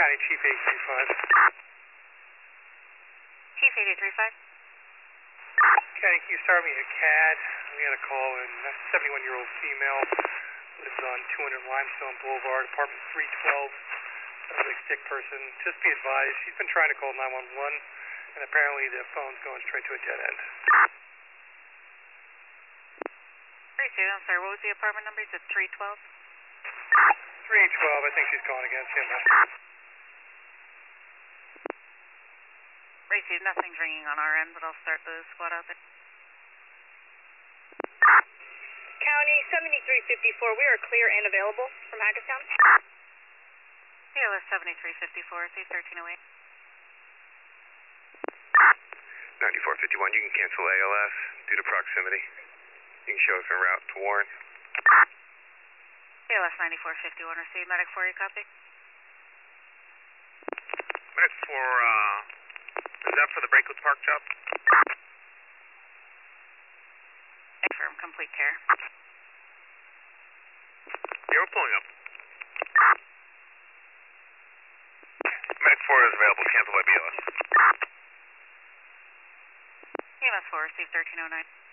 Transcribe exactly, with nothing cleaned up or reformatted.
County Chief eight three five. Chief eight eight three five. County, can you start me a C A D? We had a call in a seventy-one-year-old female, lives on two hundred Limestone Boulevard, apartment three twelve. Sounds like a sick person. Just be advised, she's been trying to call nine one one, and apparently the phone's going straight to a dead end. three two, I'm sorry, what was the apartment number? Is it three twelve? three twelve, I think she's calling against him. Racy, nothing's ringing on our end, but I'll start the squad out there. County seventy-three fifty-four, we are clear and available from Hackettstown. C L S seventy-three fifty-four, C thirteen oh eight. ninety-four fifty-one, you can cancel A L S due to proximity. You can show us en route to Warren. C L S ninety-four fifty-one, received. Medic four, you copy? Medic for, uh, is that for the Brakewood Park job? Affirm, complete care. Yeah, we're pulling up. Medic four is available, cancel by B L S. E M S four, received thirteen oh nine.